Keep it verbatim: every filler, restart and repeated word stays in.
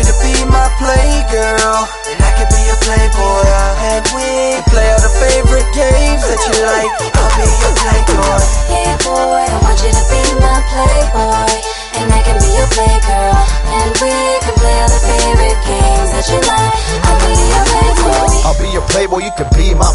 you to be my playgirl, and I can be your playboy. And we play all the favorite games that you like. I'll be your playboy. Yeah boy, I want you to be my playboy, and I can be your playgirl, and we can play all the favorite games that you like. I'll be your playboy. I'll be your playboy, you can be my